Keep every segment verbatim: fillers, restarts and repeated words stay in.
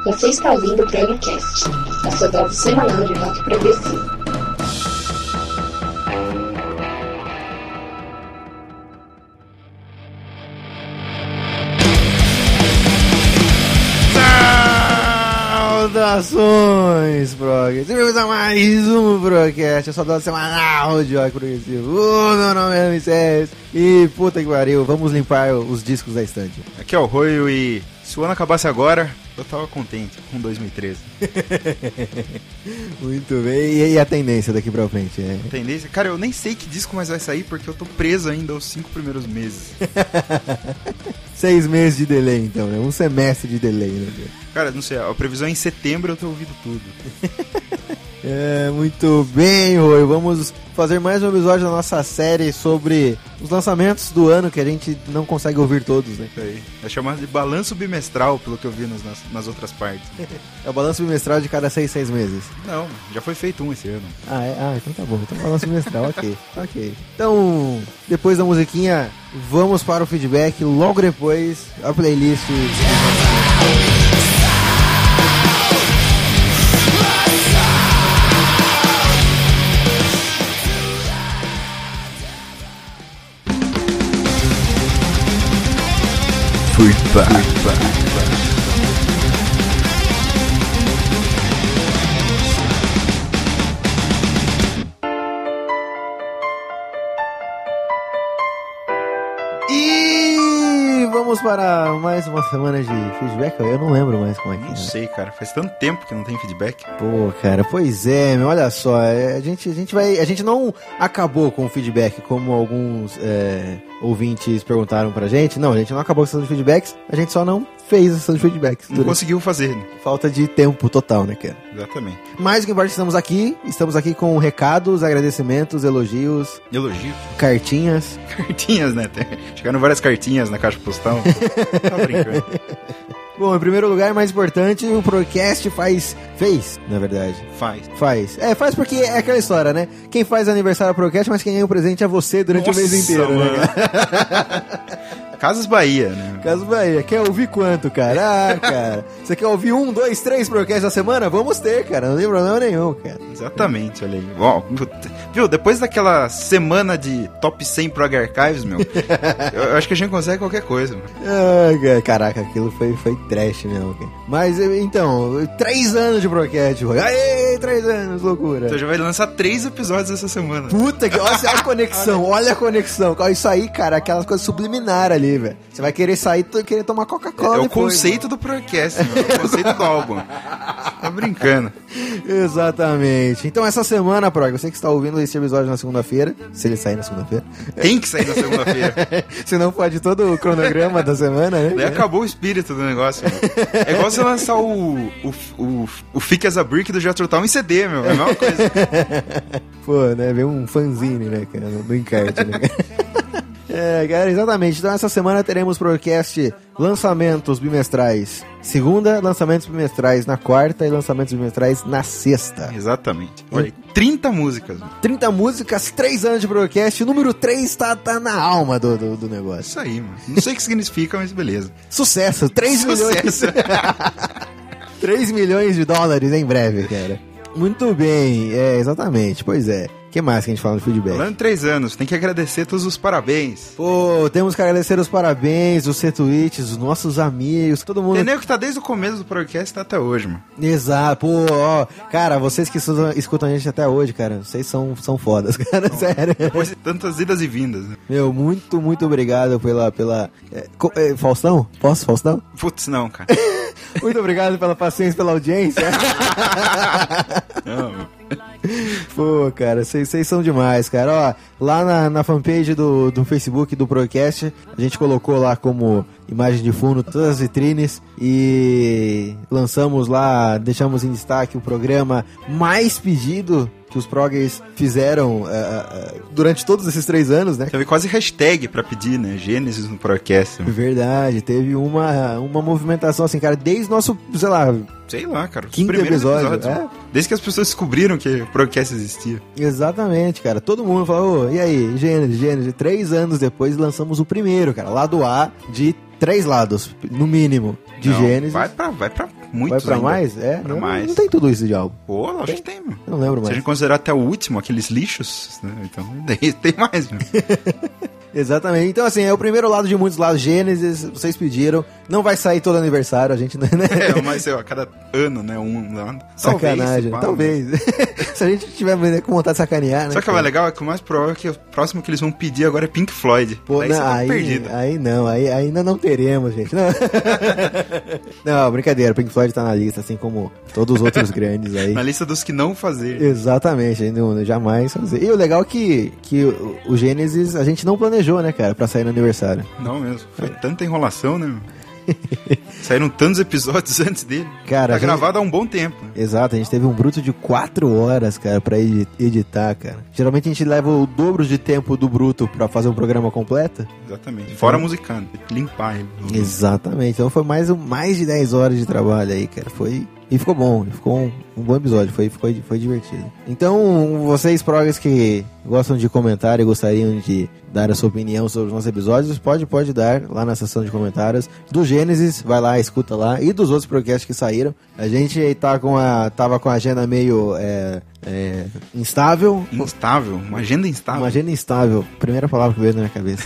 Você está ouvindo o ProgCast, a sua dose semanal de rock progressivo. Saudações, prog! Bem-vindos a mais um ProgCast, a sua dose semanal de rock progressivo. Uh, meu nome é M C S e puta que pariu, vamos limpar os discos da estante. Aqui é o Roio e se o ano acabasse agora, eu tava contente com dois mil e treze. Muito bem, e a tendência daqui pra frente? É? Tendência? Cara, eu nem sei que disco mais vai sair porque eu tô preso ainda aos cinco primeiros meses. Seis meses de delay então, né? Um semestre de delay, né? Cara, não sei, a previsão é em setembro eu tô ouvindo tudo. É, muito bem, Roy. Vamos fazer mais um episódio da nossa série sobre os lançamentos do ano que a gente não consegue ouvir todos, né? Isso aí. É chamado de balanço bimestral, pelo que eu vi nas, nas outras partes. É o balanço bimestral de cada seis, seis meses. Não, já foi feito um esse ano. Ah, é? Ah, então tá bom. Então balanço bimestral, ok. Ok. Então, depois da musiquinha, vamos para o feedback. Logo depois, a playlist. Feedback. E vamos para mais uma semana de feedback. Eu não lembro mais como é que é. Não sei, cara. Faz tanto tempo que não tem feedback. Pô, cara, pois é, meu, olha só, a gente, a gente vai, a gente não acabou com o feedback como alguns é, ouvintes perguntaram pra gente. Não, a gente não acabou com a sessão de feedbacks, a gente só não fez a sessão de feedbacks. Não conseguiu fazer, né? Falta de tempo total, né, cara? Exatamente. Mas o que importa, estamos aqui, estamos aqui com recados, agradecimentos, elogios. Elogios? Cartinhas. Cartinhas, né? Chegaram várias cartinhas na caixa postal. Tá brincando. Bom, em primeiro lugar, mais importante, o ProgCast faz... Fez, na verdade. Faz. Faz. É, faz porque é aquela história, né? Quem faz aniversário é o ProgCast, mas quem ganha o presente é você durante Nossa, o mês inteiro, mano. né? Casas Bahia, né? Casas Bahia. Quer ouvir quanto, cara? Ah, cara. Você quer ouvir um, dois, três ProgCasts na semana? Vamos ter, cara. Não tem problema nenhum, cara. Exatamente, olha aí. Ó, viu, depois daquela semana de top cem Prog Archives, meu, eu, eu acho que a gente consegue qualquer coisa, mano. Ah, cara. Caraca, aquilo foi, foi trash mesmo, cara. Mas, então, três anos de ProgCast. Aê, três anos, loucura. Então já vai lançar três episódios essa semana. Puta que... Olha a conexão, olha a conexão. Isso aí, cara, aquelas coisas subliminares ali, velho. Você vai querer sair e querer tomar Coca-Cola. É o depois, conceito, né, do ProgCast, meu. É o conceito do álbum. Tá brincando. Exatamente. Então essa semana, Prog, você que está ouvindo esse episódio na segunda-feira, se ele sair na segunda-feira. Tem que sair na segunda-feira. Se não pode todo o cronograma da semana, né? Daí acabou o espírito do negócio, meu. É igual você lançar o o, o, o Thick as a Brick do Jethro Tull em C D, meu. É a mesma coisa. Pô, né? Vem um fanzine, né, cara? Do encarte, né? É, cara, exatamente. Então essa semana teremos ProgCast lançamentos bimestrais segunda, lançamentos bimestrais na quarta e lançamentos bimestrais na sexta. Exatamente. Olha aí, trinta músicas. Mano. trinta músicas, três anos de ProgCast. O número três tá, tá na alma do, do, do negócio. Isso aí, mano. Não sei o que significa, mas beleza. Sucesso. três milhões. três milhões de dólares em breve, cara. Muito bem. É, exatamente. Pois é. O que mais que a gente fala no feedback? Falando em três anos, tem que agradecer todos os parabéns. Pô, temos que agradecer os parabéns, os retweets, os nossos amigos, todo mundo. Tem que tá desde o começo do podcast até hoje, mano. Exato, pô, ó, cara, vocês que escutam a gente até hoje, cara, vocês são, são fodas, cara, não, sério. Depois de tantas idas e vindas, né? Meu, muito, muito obrigado pela, pela, é, co, é, Faustão? Posso, Faustão? Putz, não, cara. Muito obrigado pela paciência, pela audiência. Não, meu. Pô, cara, vocês são demais, cara. Ó, lá na, na fanpage do, do Facebook do ProgCast, a gente colocou lá como imagem de fundo todas as vitrines e lançamos lá, deixamos em destaque o programa mais pedido que os proggers fizeram uh, uh, durante todos esses três anos, né? Teve quase hashtag pra pedir, né? Gênesis no ProgCast. Verdade, teve uma, uma movimentação assim, cara, desde nosso, sei lá... Sei lá, cara. Os quinto episódio, é? Desde que as pessoas descobriram que o ProgCast existia. Exatamente, cara. Todo mundo falou, oh, e aí, Gênesis, Gênesis. Três anos depois lançamos o primeiro, cara. Lado A de três lados, no mínimo, de Não, Gênesis. Vai pra, vai pra Muitos Vai pra ainda. mais? É, Pra não, mais. não tem tudo isso de álbum. Pô, acho que tem, meu. Eu não lembro Se a mais. gente considerar até o último, aqueles lixos, né? Então tem, tem mais, meu. Exatamente. Então, assim, é o primeiro lado de muitos lados. Gênesis, vocês pediram. Não vai sair todo aniversário, a gente não... Né? É, mas sei lá, a cada ano, né? Um lado. Sacanagem, talvez. talvez. Se a gente tiver com vontade de sacanear, né? Só que o mais legal é que o mais provável é que o próximo que eles vão pedir agora é Pink Floyd. Pô, Daí não, você tá aí, perdido. aí não, aí ainda não teremos, gente. Não. Não, brincadeira, Pink Floyd tá na lista, assim como todos os outros grandes aí. Na lista dos que não fazer. Exatamente, não, jamais fazer. E o legal é que, que o, o Gênesis a gente não planejou, né, cara, pra sair no aniversário. Não mesmo. Foi tanta enrolação, né? Saíram tantos episódios antes dele. Cara, tá a gente- gravado há um bom tempo. Exato, a gente teve um bruto de quatro horas, cara, pra edi- editar, cara. Geralmente a gente leva o dobro de tempo do bruto pra fazer um programa completo. Exatamente. Fora musicando. Limpar ele. Exatamente, então foi mais, um- mais de dez horas de trabalho aí, cara. Foi. E ficou bom, ficou um, um bom episódio, foi, foi, foi divertido. Então, vocês, progas que gostam de comentar e gostariam de dar a sua opinião sobre os nossos episódios, pode, pode dar lá na seção de comentários do Gênesis, vai lá, escuta lá, e dos outros podcasts que saíram. A gente tá com a, tava com a agenda meio é, é, instável. Instável. Uma agenda instável. Uma agenda instável, primeira palavra que veio na minha cabeça.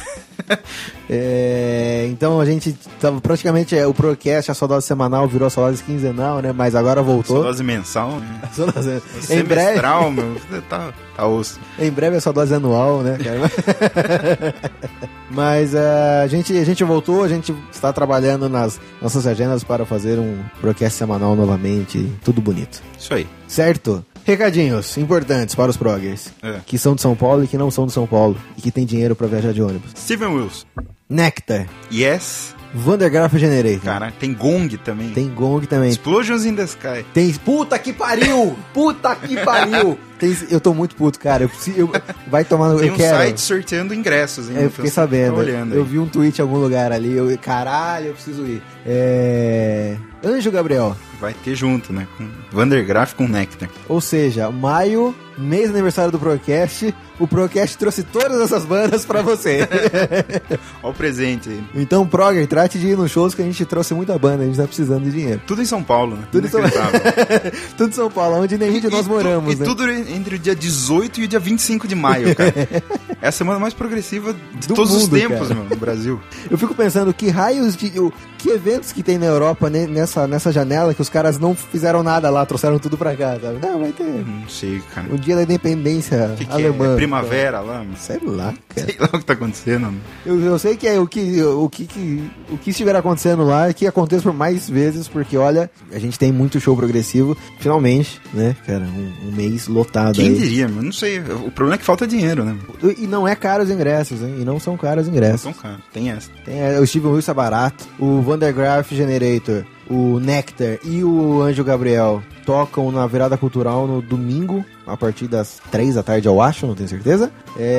É, então a gente tava praticamente é, o podcast, a Saudade Semanal virou a Saudade Quinzenal, né? Mas agora voltou. Saudade mensal, né? Saudade- em breve, Semestral, meu. Tá, tá osso. em breve é Saudade Anual, né, cara? Mas é, a, gente, a gente voltou, a gente está trabalhando nas nossas agendas para fazer um podcast semanal novamente, tudo bonito. Isso aí. Certo? Recadinhos importantes para os proggers É. que são de São Paulo e que não são de São Paulo e que tem dinheiro para viajar de ônibus. Steven Wilson. Nectar, Yes. Vandergraaf Generator. Cara, tem Gong também. Tem Gong também. Explosions in the Sky. Tem. Puta que pariu! Puta que pariu! Tem, eu tô muito puto, cara. Eu preciso. Eu, vai tomar no. Tem Eu um quero. site sorteando ingressos, hein? É, eu fiquei sabendo. Tá olhando Eu aí. vi um tweet em algum lugar ali. Eu, caralho, eu preciso ir. É. Anjo Gabriel. Vai ter junto, né? Com Vandergraaf com Nectar. Ou seja, maio, mês do aniversário do Procast. O Procast trouxe todas essas bandas pra você. Olha o presente aí. Então, Progger, trate de ir nos shows que a gente trouxe muita banda. A gente tá precisando de dinheiro. Tudo em São Paulo, né? Tudo em São- Inacreditável. Tudo em São Paulo, onde nem onde nós E tu- moramos, E né? tudo entre o dia dezoito e o dia vinte e cinco de maio, cara. É a semana mais progressiva de Do todos os mundo, tempos, cara. meu, no Brasil. Eu fico pensando que raios de. o- Que eventos que tem na Europa né, nessa, nessa janela que os caras não fizeram nada lá, trouxeram tudo pra cá, sabe? Não, vai ter. Não sei, cara. O dia da independência O que, que alemã. é? Primavera lá, meu. Sei lá, cara. Sei lá o que tá acontecendo. meu. Eu, eu sei que é o que, o, que, que, o que estiver acontecendo lá, que aconteça por mais vezes, porque olha, a gente tem muito show progressivo, finalmente, né, cara? Um, um mês lotado Quem aí. diria, meu? Não sei. O problema é que falta dinheiro, né? E não é caro os ingressos, hein? E não são caros os ingressos. São caros. Tem essa. Tem é, o Steven Wilson é barato, o Vandergraaf Generator, o Nectar e o Anjo Gabriel tocam na virada cultural no domingo, a partir das três da tarde, eu acho, não tenho certeza.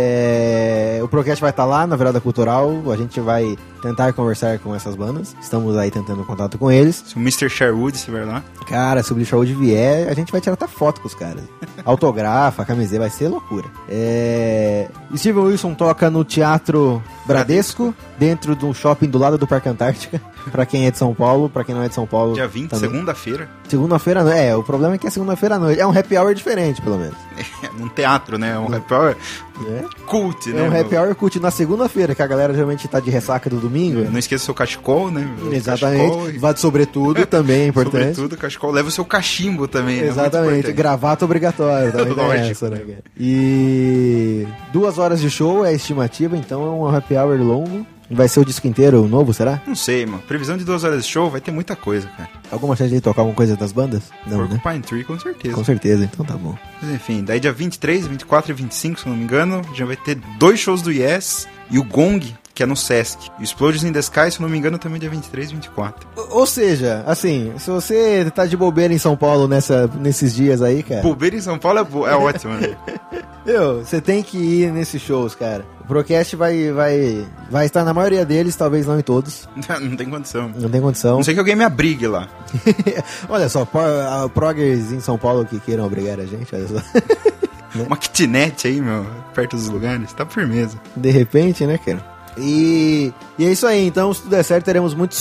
É, o Procast vai estar lá na virada cultural, a gente vai tentar conversar com essas bandas, estamos aí tentando contato com eles. Se o mister Sherwood estiver lá. Cara, se o Bleach Road vier, a gente vai tirar até foto com os caras. Autografa, camiseta, vai ser loucura. É... Steven Wilson toca no Teatro Bradesco, dentro de um shopping do lado do Parque Antártica. Pra quem é de São Paulo, pra quem não é de São Paulo. Dia vinte, também. segunda-feira. Segunda-feira, não é. O problema é que é segunda-feira à noite. É um happy hour diferente, pelo menos. É, num teatro, né? É um happy hour É, cult, né? é um meu? happy hour cult na segunda-feira, que a galera geralmente tá de ressaca do domingo. Não esqueça o seu cachecol, né? O Exatamente. cachecol e- Vá de sobretudo, também é importante. Sobretudo, cachecol. Leva o seu cachimbo também, né? Exatamente, Muito importante. gravata obrigatório, também tem Lógico, essa, né, né? cara? E duas horas de show é a estimativa, então é um happy hour longo. Vai ser o disco inteiro novo, será? Não sei, mano. Previsão de duas horas de show vai ter muita coisa, cara. Alguma chance de tocar alguma coisa das bandas? Não, né? Porcupine Tree, com certeza. Com certeza, então tá bom. Mas enfim, daí dia vinte e três, vinte e quatro e vinte e cinco, se eu não me engano, já vai ter dois shows do Yes e o Gong, que é no Sesc. E o Explosions in the Sky, se eu não me engano, também dia vinte e três e vinte e quatro. Ou seja, assim, se você tá de bobeira em São Paulo nessa, nesses dias aí, cara, Bobeira em São Paulo é, bo- é ótimo, né? meu, você tem que ir nesses shows, cara. O Procast vai, vai, vai estar na maioria deles, talvez não em todos. Não tem condição. Não tem condição. Não sei que alguém me abrigue lá. Olha só, pro- a- proggers em São Paulo que queiram obrigar a gente, olha só. Uma kitnet aí, meu, perto dos lugares. Tá firmeza. De repente, né, cara? E, e é isso aí, então, se tudo der certo, teremos muitos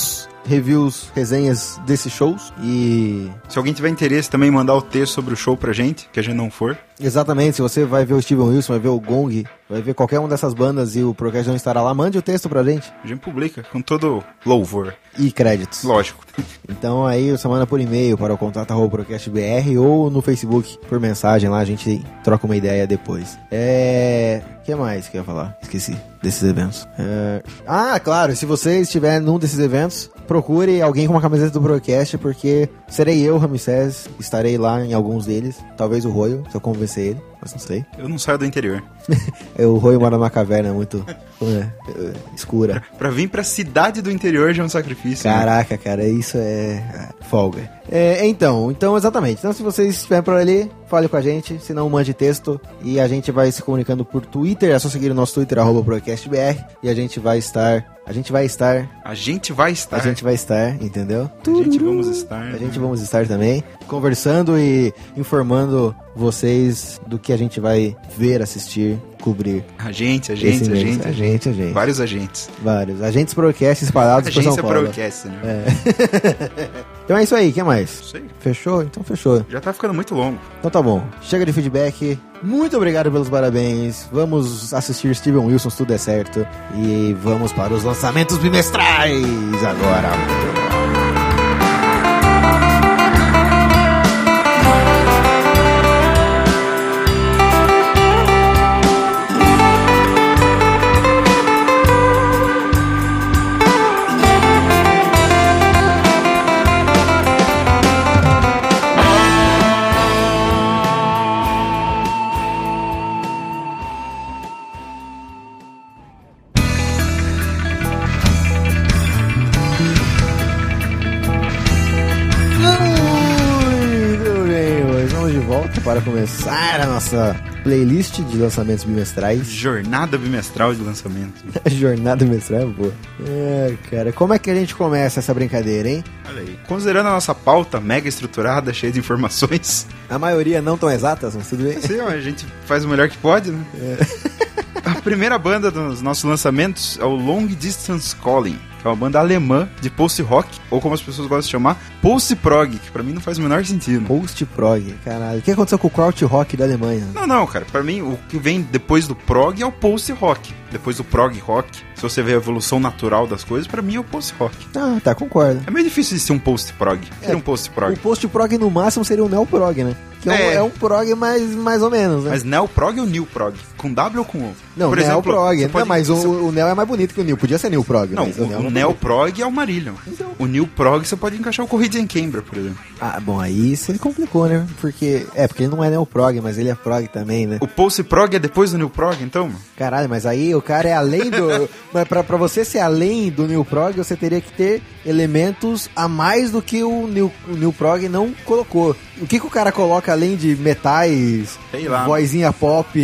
reviews, resenhas desses shows. E... se alguém tiver interesse também, mandar o texto sobre o show pra gente, que a gente não for. Exatamente, se você vai ver o Steven Wilson, vai ver o Gong, vai ver qualquer uma dessas bandas e o Procast não estará lá, mande o texto pra gente. A gente publica com todo louvor. E créditos. Lógico. Então aí você manda por e-mail para o contato arroba procastbr ou no Facebook por mensagem lá, a gente troca uma ideia depois. É... o que mais que eu ia falar? Esqueci desses eventos. É... ah, claro, se você estiver num desses eventos, procure alguém com uma camiseta do Procast, porque serei eu, Ramsés, estarei lá em alguns deles. Talvez o Royo, se eu convencer ele, mas não sei. Eu não saio do interior. O Royo mora numa caverna muito é, escura. Pra, pra vir pra cidade do interior já é um sacrifício. Caraca, né? cara, isso é folga. É, então, então, exatamente. Então, se vocês estiverem por ali, fale com a gente, se não, mande texto e a gente vai se comunicando por Twitter. É só seguir o nosso Twitter, arroba procastbr, e a gente vai estar... A gente vai estar... A gente vai estar. A gente vai estar, entendeu? A gente vamos estar. A gente vamos estar também, conversando e informando vocês do que a gente vai ver, assistir, cobrir. A gente, a gente, a gente. A gente, a gente. Vários agentes. Vários. Agentes Procast espalhados por São Paulo. Agência Procast, né? É. Então é isso aí, o que mais? Isso aí. Fechou? Então fechou. Já tá ficando muito longo. Então tá bom. Chega de feedback. Muito obrigado pelos parabéns. Vamos assistir Steven Wilson, se tudo é certo. E vamos para os lançamentos bimestrais agora. Para começar a nossa playlist de lançamentos bimestrais. Jornada bimestral de lançamento. Jornada bimestral, pô. É, cara, como é que a gente começa essa brincadeira, hein? Olha aí. Considerando a nossa pauta mega estruturada, cheia de informações. A maioria não tão exatas, mas tudo bem. Sim, a gente faz o melhor que pode, né? É. A primeira banda dos nossos lançamentos é o Long Distance Calling, que é uma banda alemã de post-rock, ou como as pessoas gostam de chamar, post-prog, que pra mim não faz o menor sentido. Post-prog, caralho. O que aconteceu com o krautrock da Alemanha? Não, não, cara. Pra mim, o que vem depois do prog é o post-rock. Depois do prog-rock, se você vê a evolução natural das coisas, pra mim é o post-rock. Ah, tá, concordo. É meio difícil de ser um post-prog. O que é um O post-prog? post-prog no máximo seria um neo-prog, né? Que é, um, É. é um prog mais, mais ou menos, né? Mas neo-prog ou new-prog? Com W ou com O? Não, Por neo-prog. você Não, pode- mas você- o, o neo é mais bonito que o new. Podia ser new-prog. Não, mas o, neo é o mais neo-prog é o Marillion. Então. O new-prog você pode encaixar o Corrida em Cambria, por exemplo. Ah, bom, aí você complicou, né? Porque, é, porque ele não é neo-prog, mas ele é prog também, né? O post-prog é depois do new-prog, então? mano? Caralho, mas aí o cara é além do... mas pra, pra você ser além do new prog, você teria que ter elementos a mais do que o new, o new prog não colocou. O que que o cara coloca além de metais, Sei lá. vozinha pop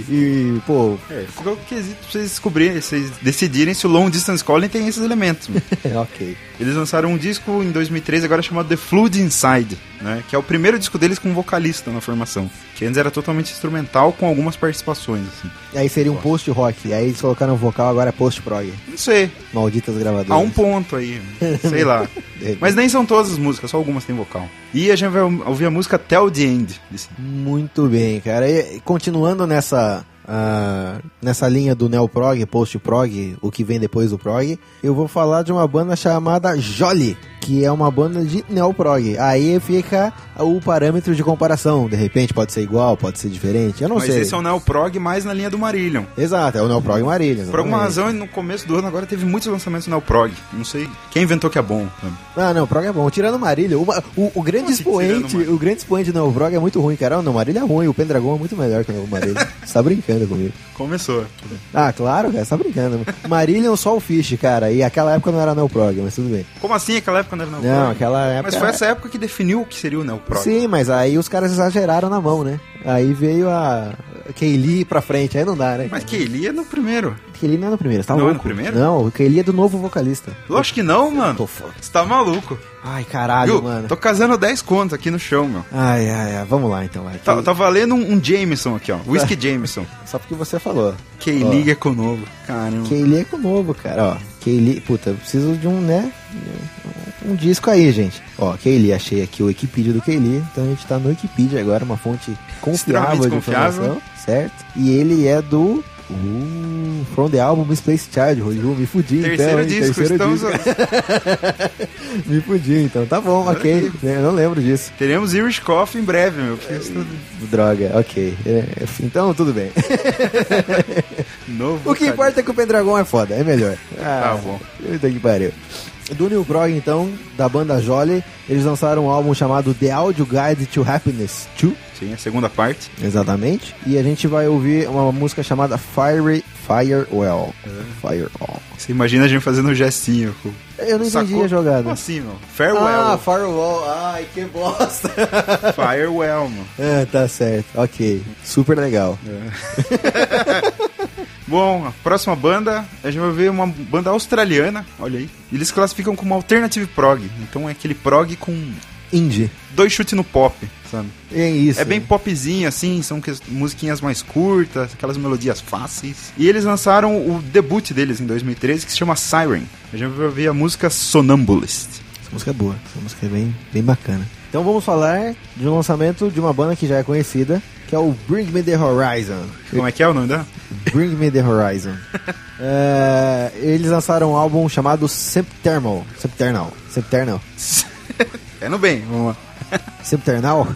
e, pô... É, ficou o quesito pra vocês descobrirem, vocês decidirem se o Long Distance Calling tem esses elementos. mano. ok. Eles lançaram um disco em dois mil e treze, agora chamado The Flood Inside, né? Que é o primeiro disco deles com um vocalista na formação. Que antes era totalmente instrumental, com algumas participações, assim. E aí seria um post-rock, aí eles colocaram o vocal, agora é post-prog. Não sei, Malditas gravadoras. há um ponto aí, sei lá. Mas nem são todas as músicas, só algumas têm vocal. E a gente vai ouvir a música Tell the End. desse- Muito bem, cara. E, continuando nessa, ah, nessa linha do neo-prog, post-prog, o que vem depois do prog, eu vou falar de uma banda chamada Jolly, que é uma banda de neo-prog. Aí fica o parâmetro de comparação. De repente pode ser igual, pode ser diferente, eu não Mas sei. esse é o neo-prog mais na linha do Marillion. Exato, é o neo-prog Marília. Por alguma razão, no começo do ano agora teve muitos lançamentos neo-prog. Não sei quem inventou que é bom. sabe? Ah, não, o prog é bom. Tirando Marília, o, o, o grande Como assim, expoente, tirando Marília? o grande expoente do neo-prog é muito ruim, cara. Não, Marília é ruim, o Pendragon é muito melhor que o Marília. Você tá brincando comigo. Começou. Ah, claro, cara, você tá brincando. Marillion só o Fish, cara, e aquela época não era neo-prog, mas tudo bem. Como assim? Aquela época não era neo-prog? Não, aquela época... Mas foi essa época que definiu o que seria o neo-prog. Sim, mas aí os caras exageraram na mão, né? Aí veio a Kaylee pra frente, aí não dá, né? Mas Kaylee é no primeiro. Kaylee não é no primeiro, você tá Não é louco? no primeiro? Não, o Kaylee é do novo vocalista. Lógico que não, mano. Tô foda. Você tá maluco. Ai, caralho, Viu? mano. Tô casando dez contos aqui no chão, meu. Ai, ai, ai, vamos lá então, vai. Tá, tá valendo um, um Jameson aqui, ó. Whisky Jameson. Só porque você falou. Kaylee é com o novo. Caramba. Kaylee é com o novo, cara, ó. Kaylee, puta, eu preciso de um, né? um disco aí, gente. Ó, Kaylee, achei aqui o Wikipedia do Kaylee, então a gente tá no Wikipedia agora, uma fonte confiável de informação, certo? E ele é do... Uh, From the Album Misplaced Child, Rodrigo, me fudi terceiro então, disco, terceiro estamos... disco. Me fudi então, tá bom, ok, eu não lembro disso. Teremos Irish Coffee em breve, meu. É, droga, ok, é, então tudo bem. Novo o que importa é que o Pendragon é foda, é melhor. Ah, tá bom. Puta que pariu. Do Neil Prog, então, da banda Jolly, eles lançaram um álbum chamado The Audio Guide to Happiness dois. Sim, a segunda parte. Exatamente. E a gente vai ouvir uma música chamada Fire, Firewell. É. Firewall. Você imagina a gente fazendo um gestinho. Com... Eu não entendi Sacou? a jogada. Como assim, meu? Farewell. Ah, Firewall. Ai, que bosta. Firewell, mano. É, tá certo. Ok. Super legal. É. Bom, a próxima banda, a gente vai ver uma banda australiana, olha aí. Eles classificam como Alternative Prog, então é aquele prog com... Indie. Dois chutes no pop, sabe? É isso. É bem popzinho, assim, são que- musiquinhas mais curtas, aquelas melodias fáceis. E eles lançaram o debut deles em dois mil e treze, que se chama Siren. A gente vai ver a música Sonambulist. Essa música é boa, essa música é bem, bem bacana. Então vamos falar de um lançamento de uma banda que já é conhecida, que é o Bring Me The Horizon. Como é que é o nome dela? Bring Me The Horizon. É, eles lançaram um álbum chamado Sempiternal. Sempiternal. Sempiternal. É no bem, vamos lá. Sempiternal?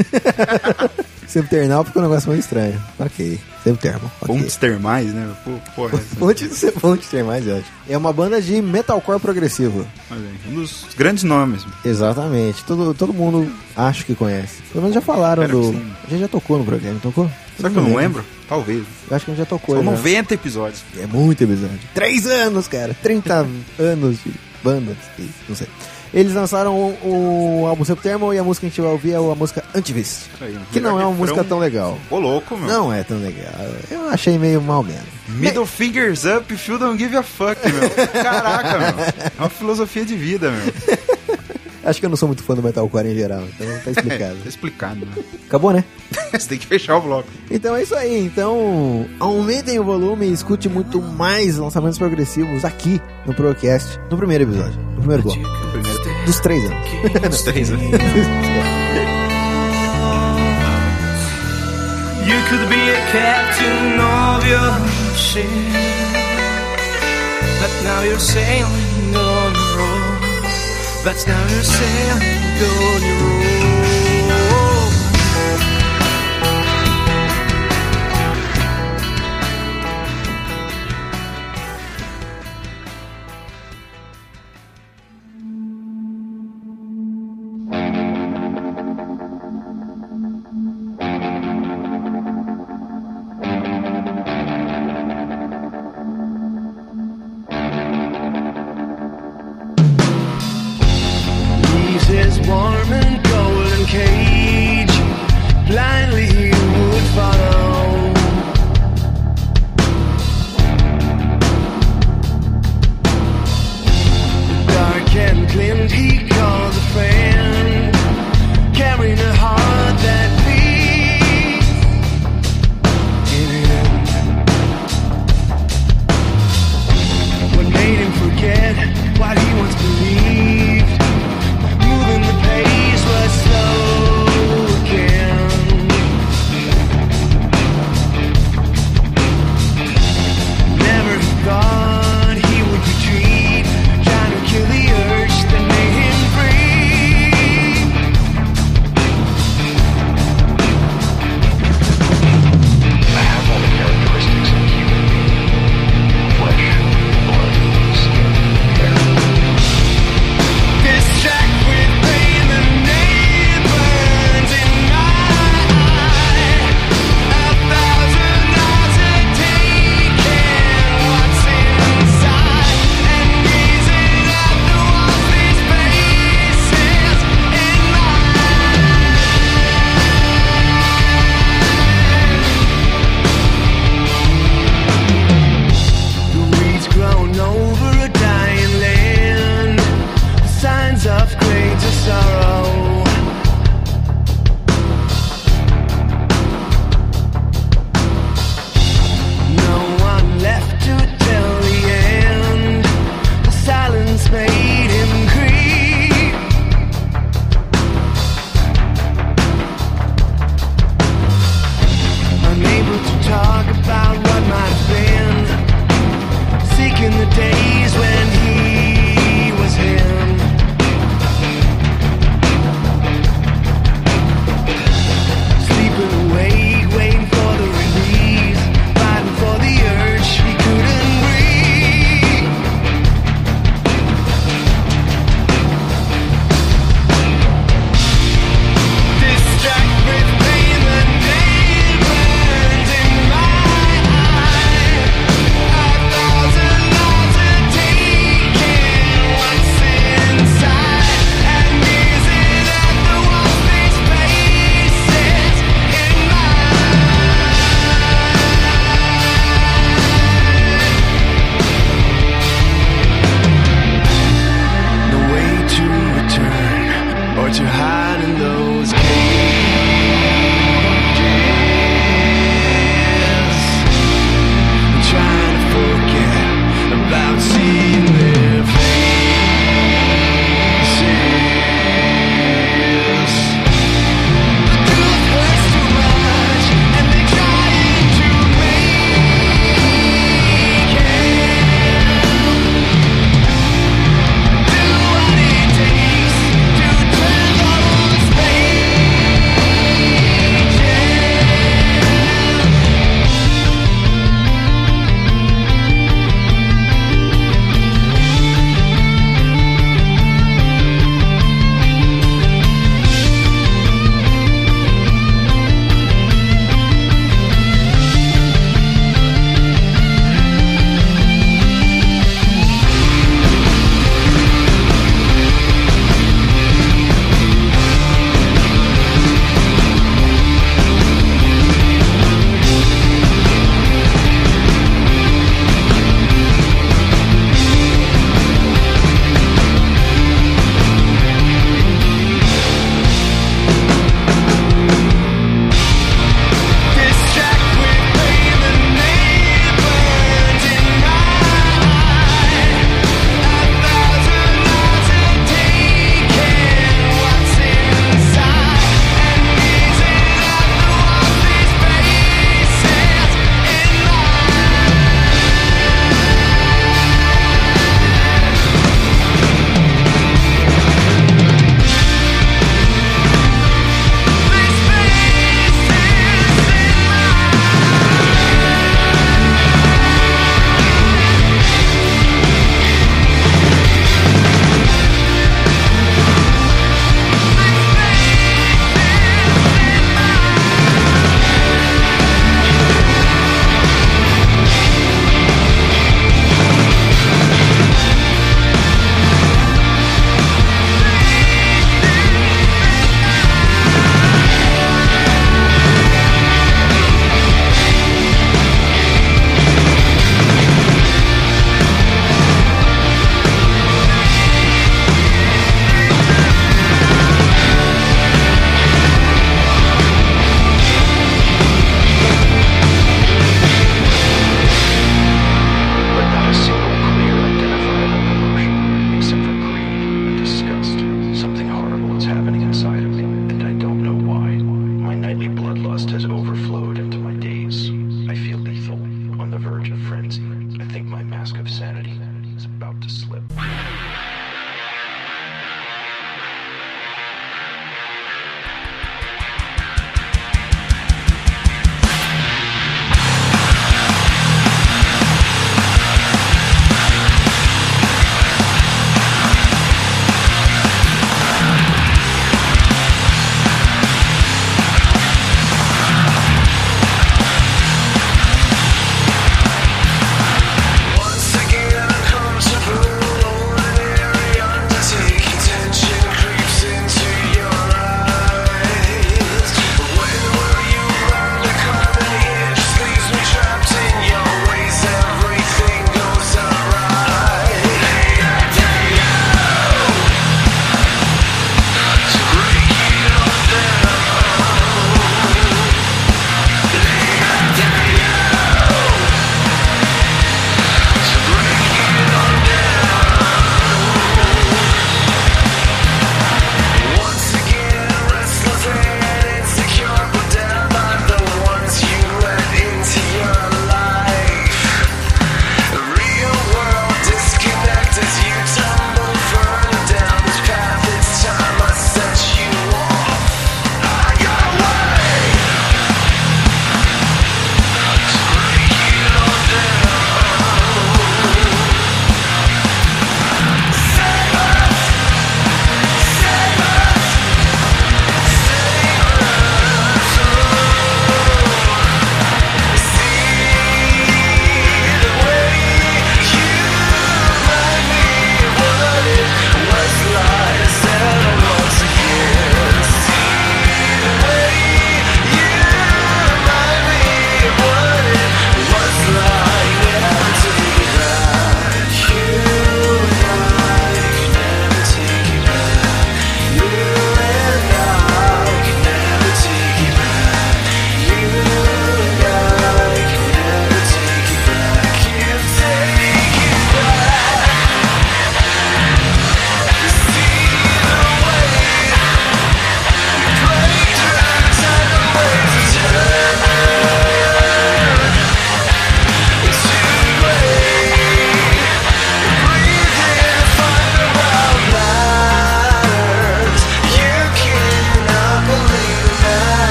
Sempiternal porque é um negócio meio estranho. Ok. Sempitermo. Okay. Fontes termais, né? Pô, porra, Fonte de fonte termais, eu acho. É uma banda de metalcore progressivo. olha aí, um dos grandes nomes. Exatamente. Todo, todo mundo acho que conhece. Pelo menos já falaram Espero do... que sim. A gente já tocou no programa, não tocou? Será que eu não lembro? Talvez. Eu acho que a gente já tocou. São já. noventa episódios. É muito episódio. Três anos, cara. trinta anos de banda. Não sei. Eles lançaram o, o álbum Sempiterno e a música que a gente vai ouvir é a música Antivist. Aí, Que não é uma música tão legal. Ô, louco, meu. Não é tão legal. Eu achei meio mal mesmo. Middle fingers up, if you don't give a fuck, meu. Caraca, meu. É uma filosofia de vida, meu. Acho que eu não sou muito fã do metalcore em geral, então tá explicado. Tá explicado, né? Acabou, né? Você tem que fechar o bloco. Então é isso aí. Então aumentem o volume e escute muito mais lançamentos progressivos aqui no Procast, no primeiro episódio, no primeiro bloco. No primeiro Dos três anos. dos três anos. You could be a captain of your ship, but now you're sailing on your own. But now you're sailing on your own. Warm and cold.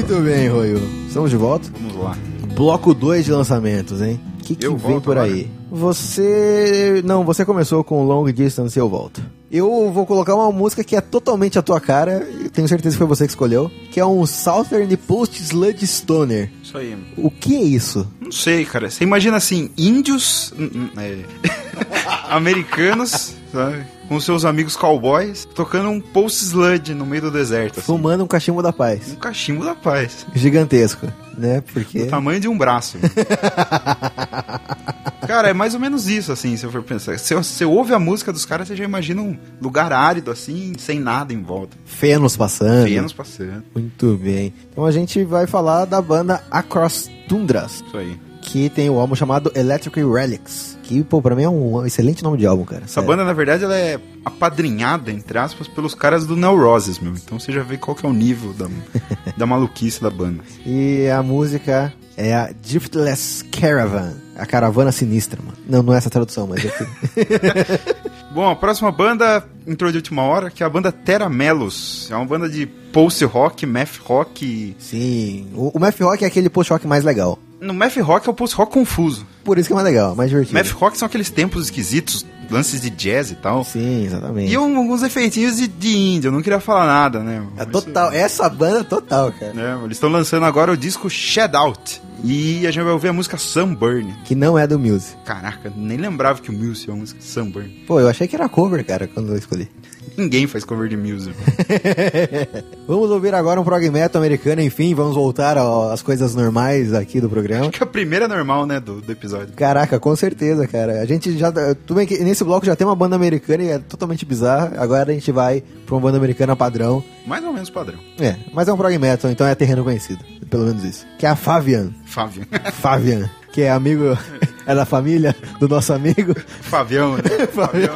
Muito bem, Royo. Estamos de volta. Vamos lá. Bloco dois de lançamentos, hein? O que, que Eu vem volto por agora. aí? Você... Não, você começou com Long Distance e eu volto. Eu vou colocar uma música que é totalmente a tua cara, eu tenho certeza que foi você que escolheu, que é um Southern Post Sludge Stoner. Isso aí. O que é isso? Não sei, cara. Você imagina assim, índios hum, hum, é, americanos, sabe? Com seus amigos cowboys, tocando um post sludge no meio do deserto. Assim. Fumando um cachimbo da paz. Um cachimbo da paz. Gigantesco, né? Porque... Do tamanho de um braço. Cara, é mais ou menos isso, assim, se eu for pensar. Se você ouve a música dos caras, você já imagina um lugar árido, assim, sem nada em volta. Fenos passando. Fenos passando. Muito bem. Então a gente vai falar da banda Across Tundras, Isso aí. que tem o álbum chamado Electric Relics, que, pô, pra mim é um excelente nome de álbum, cara. Essa Sério. banda, na verdade, ela é apadrinhada, entre aspas, pelos caras do Neuroses, meu. Então você já vê qual que é o nível da, da maluquice da banda. E a música é a Driftless Caravan, a caravana sinistra, mano. Não, não é essa a tradução, mas é que... Bom, a próxima banda entrou de última hora, que é a banda Terra Melos. É uma banda de post-rock, math rock. Sim, o, o math rock é aquele post-rock mais legal. No math rock é o post-rock confuso. Por isso que é mais legal, mais divertido. Math rock são aqueles tempos esquisitos, lances de jazz e tal. Sim, exatamente. E um, alguns efeitinhos de, de índio, eu não queria falar nada, né? É total, essa banda é total, cara. É, eles estão lançando agora o disco Shed Out. E a gente vai ouvir a música Sunburn. Que não é do Muse. Caraca, nem lembrava que o Muse é uma música Sunburn. Pô, eu achei que era cover, cara, quando eu escolhi. Ninguém faz cover de Muse. Vamos ouvir agora um prog metal americano, enfim, vamos voltar ó, às coisas normais aqui do programa. Acho que a primeira é normal, né, do, do episódio. Caraca, com certeza, cara. A gente já... Tudo bem que nesse bloco já tem uma banda americana e é totalmente bizarra. Agora a gente vai pra uma banda americana padrão. Mais ou menos padrão. É, mas é um prog metal, então é terreno conhecido. Pelo menos isso. Que é a Fabian. Fábio. Fabian, que é amigo... É da família do nosso amigo. Fabião, né? Fabião.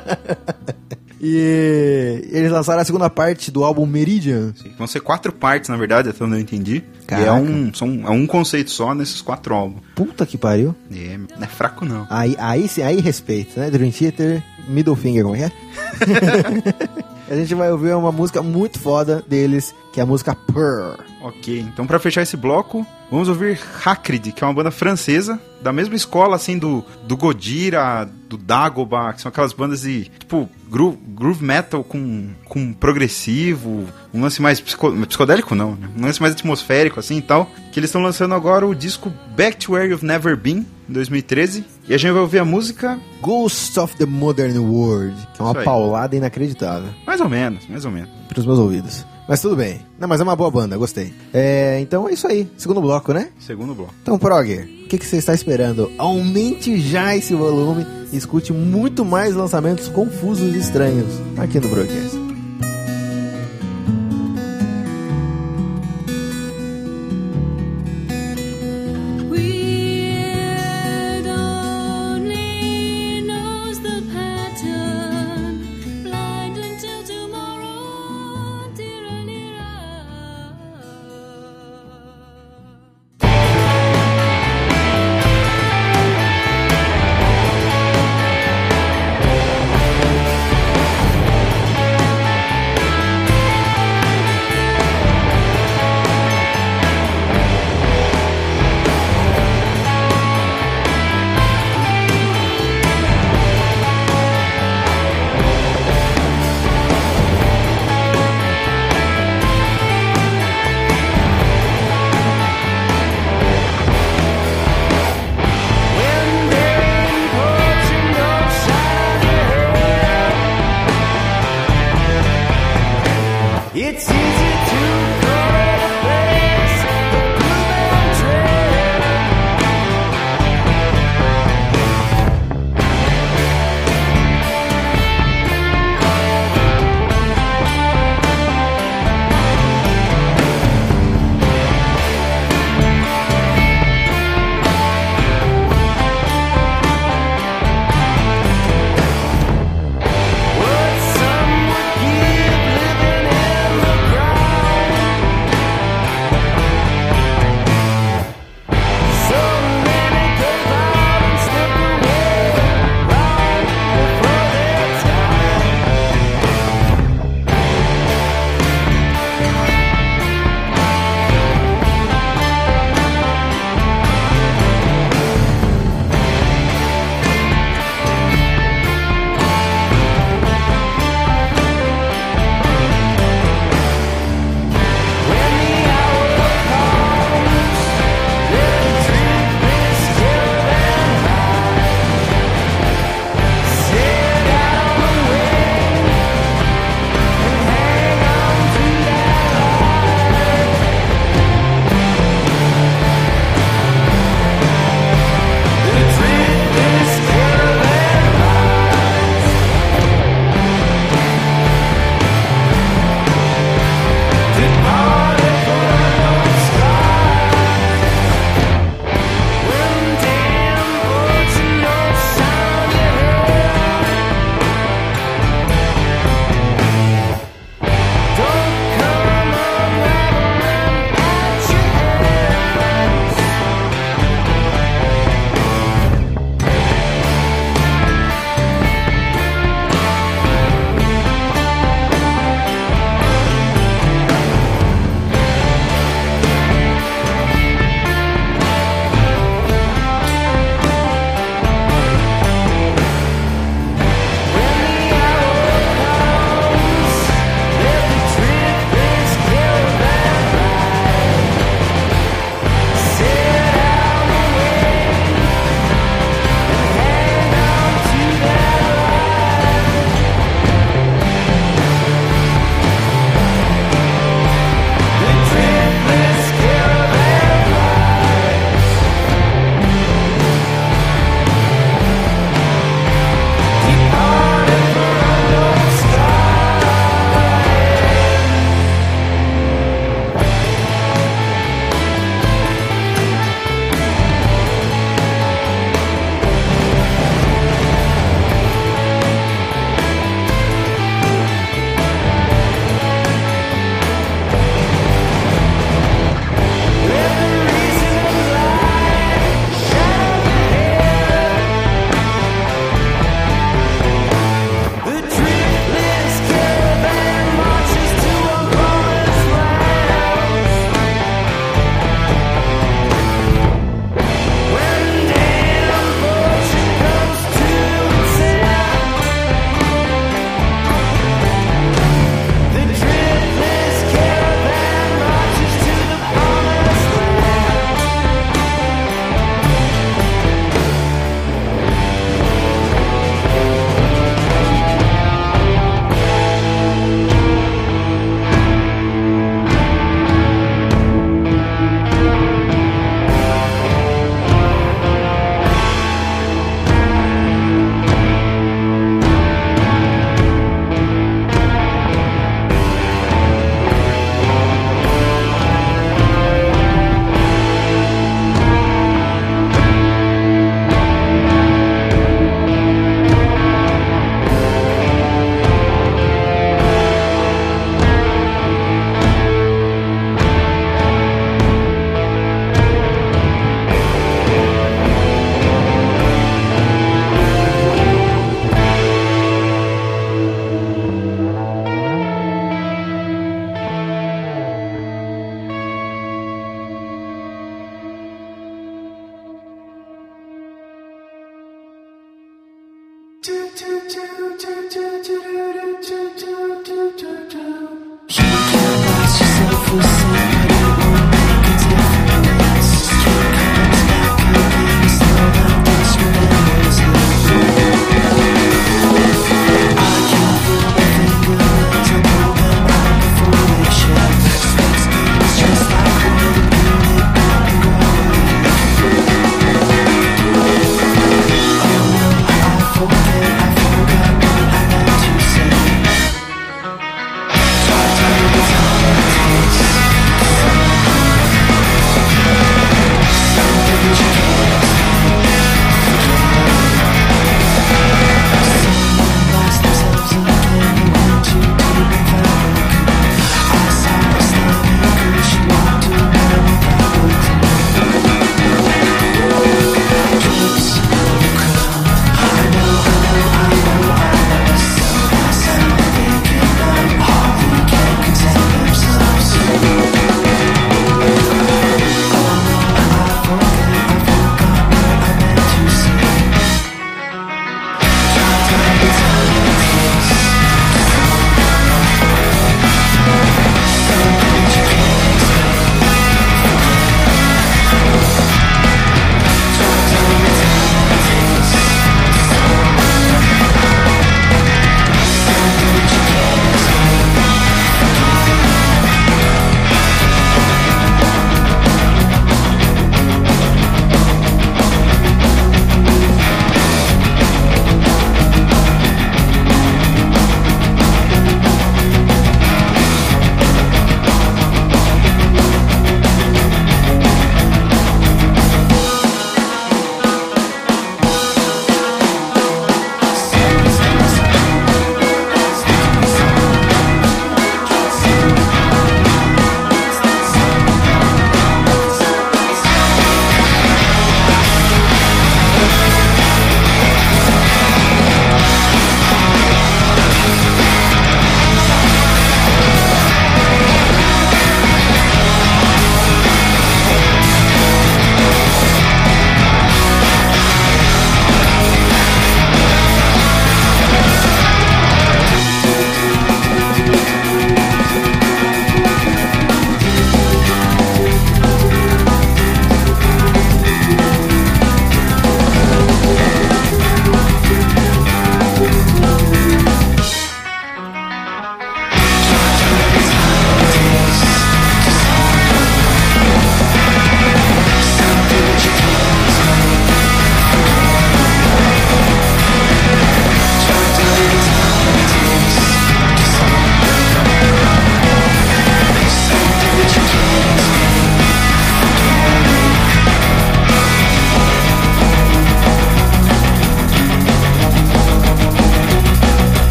E eles lançaram a segunda parte do álbum Meridian. Sim, vão ser quatro partes, na verdade, até onde eu entendi. Caraca. E é um, são, é um conceito só nesses quatro álbuns. Puta que pariu. É, não é fraco, não. Aí, aí, sim, aí respeito, né? Dream Theater, Middle Finger, como é que é? A gente vai ouvir uma música muito foda deles, que é a música Purr. Ok, então pra fechar esse bloco, vamos ouvir Hacrid, que é uma banda francesa, da mesma escola, assim, do, do Gojira, do Dagobah, que são aquelas bandas de, tipo, groove, groove metal com, com progressivo, um lance mais psico, psicodélico, não, né? Um lance mais atmosférico, assim, e tal, que eles estão lançando agora o disco Back to Where You've Never Been, em dois mil e treze, e a gente vai ouvir a música... Ghosts of the Modern World, que é uma Isso aí. paulada inacreditável Mais ou menos, mais ou menos. pros meus ouvidos. Mas tudo bem. Não, mas é uma boa banda, gostei. É, então é isso aí. Segundo bloco, né? Segundo bloco. Então, Progger, o que, que você está esperando? Aumente já esse volume e escute muito mais lançamentos confusos e estranhos aqui no Broadcast. Weird I forget, I forgot what I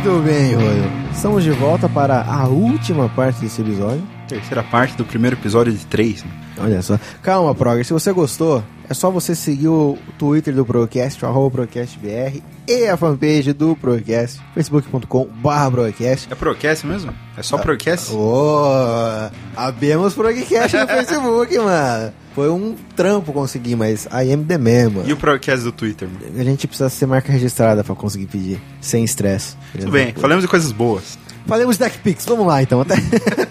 Muito bem, Royo. Estamos de volta para a última parte desse episódio. Terceira parte do primeiro episódio de três. Né? Olha só. Calma, Prog. Se você gostou, é só você seguir o Twitter do Procast, o arroba ProcastBR, e a fanpage do Procast, facebook ponto com barra Procast. É Procast mesmo? É só Procast? Oh, abemos Procast no Facebook, mano. Foi um trampo conseguir, mas I am the man, mano. E o Procast do Twitter, mano? A gente precisa ser marca registrada pra conseguir pedir, sem estresse. Tudo bem, falamos de coisas boas. Falemos de DeckPix, vamos lá então. Até...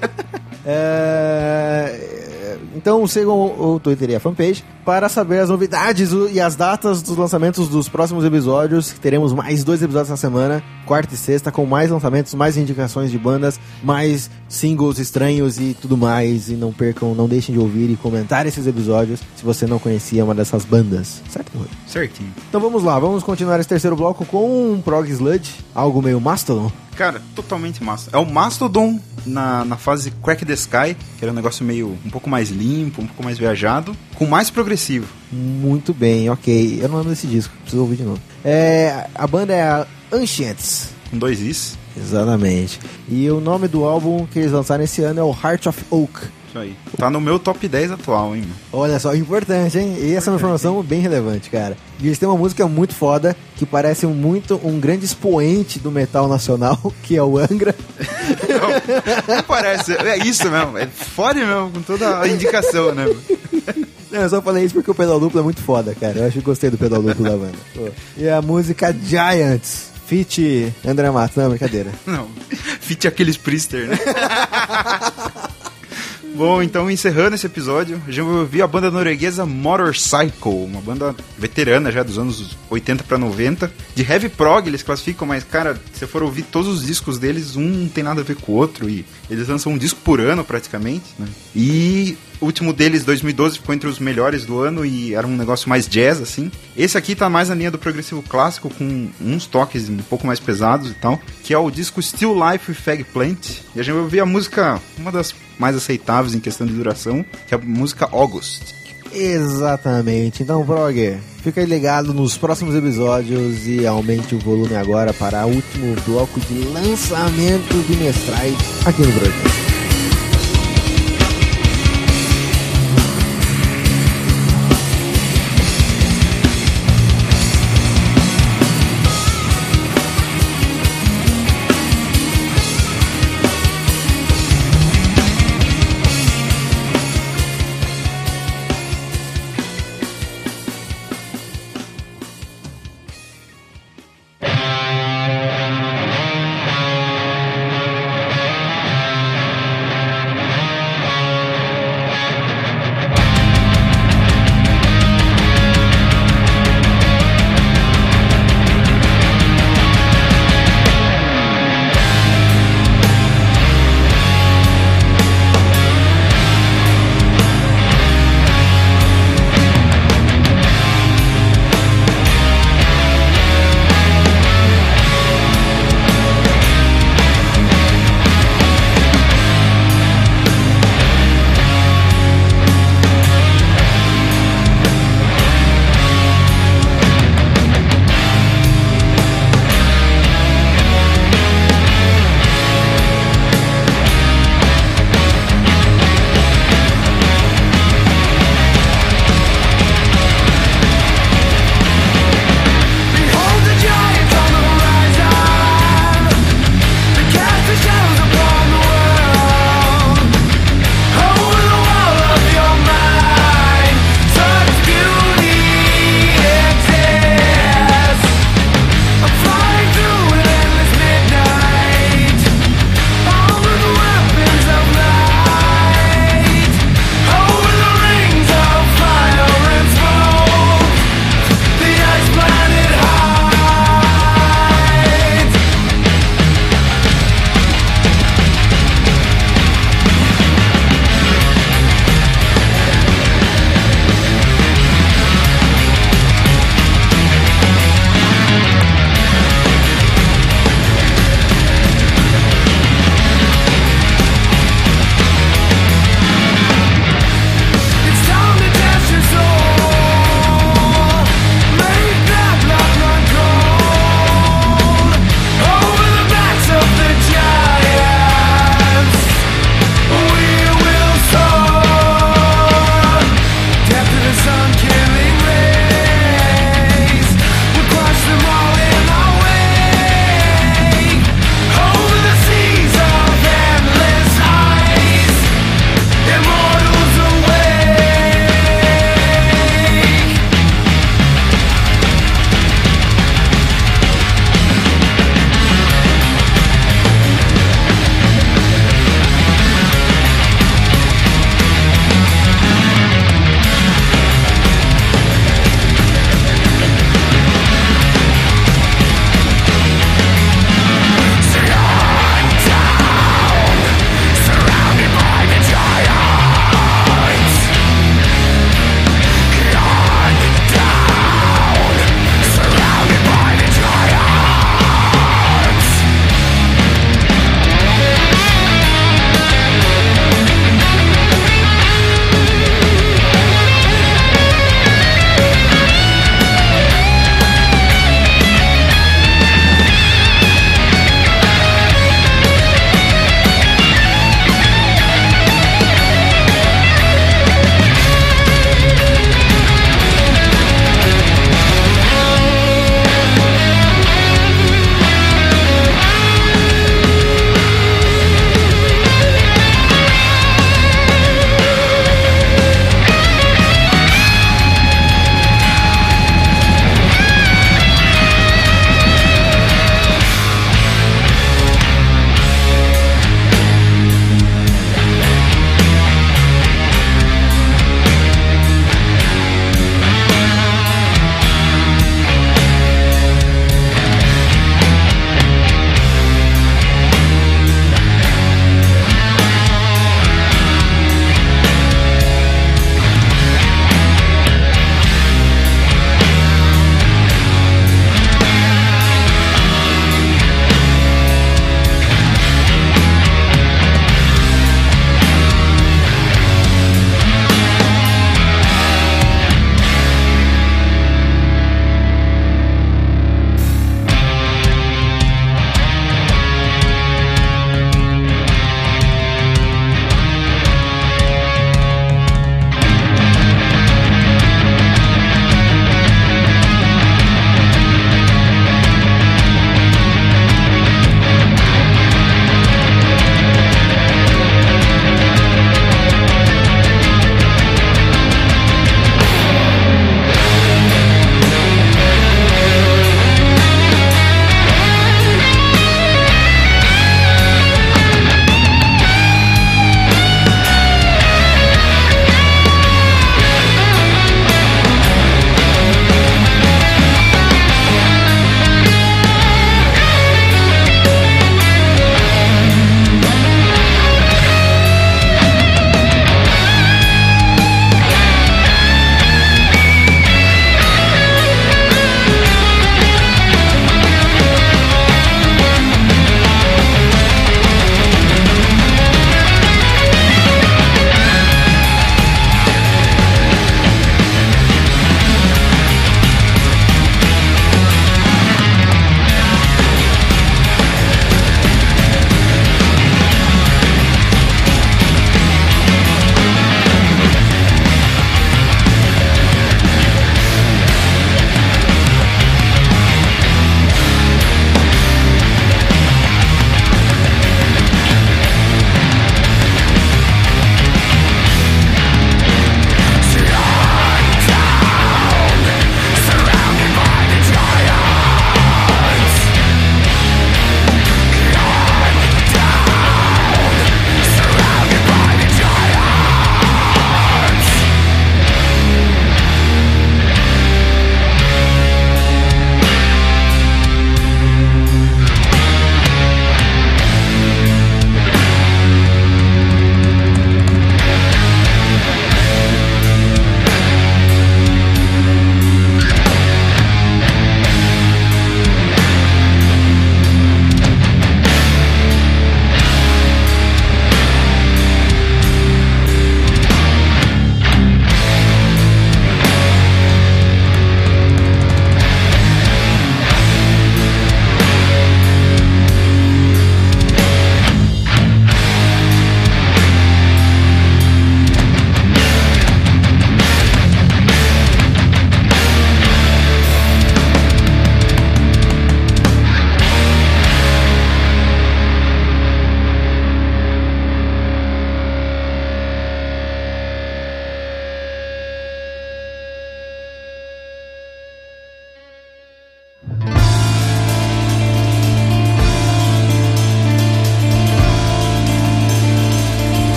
é... Então sigam o Twitter e a fanpage para saber as novidades e as datas dos lançamentos dos próximos episódios. Teremos mais dois episódios na semana, quarta e sexta, com mais lançamentos, mais indicações de bandas, mais singles estranhos e tudo mais. E não percam, não deixem de ouvir e comentar esses episódios se você não conhecia uma dessas bandas. Certo, Rui? Certinho. Então vamos lá, vamos continuar esse terceiro bloco com um prog sludge, algo meio Mastodon. Cara, totalmente massa. É o Mastodon na, na fase Crack the Sky, que era um negócio meio um pouco mais limpo, um pouco mais viajado, com mais progressivo. Muito bem, ok. Eu não lembro desse disco, preciso ouvir de novo. É, a banda é a Ancients. Com dois Is. Exatamente. E o nome do álbum que eles lançaram esse ano é o Heart of Oak. Isso aí. Tá no meu top dez atual, hein? Olha só, importante, hein? E essa é uma informação bem relevante, cara. E eles têm uma música muito foda, que parece muito um grande expoente do metal nacional, que é o Angra. Não, não parece, é isso mesmo, é foda mesmo, com toda a indicação, né? Não, eu só falei isso porque o pedal duplo é muito foda, cara. Eu acho que gostei do pedal duplo da banda. Pô. E a música Giants, feat. André Matos, não, brincadeira. Não, feat aqueles Priester, né? Bom, então encerrando esse episódio, a gente vai ouvir a banda norueguesa Motorcycle, uma banda veterana já dos anos oitenta para noventa, de heavy prog eles classificam, mas cara, se você for ouvir todos os discos deles, um não tem nada a ver com o outro, e eles lançam um disco por ano praticamente, né? E o último deles, dois mil e doze, ficou entre os melhores do ano e era um negócio mais jazz, assim. Esse aqui tá mais na linha do progressivo clássico, com uns toques um pouco mais pesados e tal, que é o disco Still Life with Eggplant. E a gente vai ouvir a música, uma das mais aceitáveis em questão de duração, que é a música August. Exatamente. Então, Prog, fica ligado nos próximos episódios e aumente o volume agora para o último bloco de lançamentos bimestrais aqui no Brasil.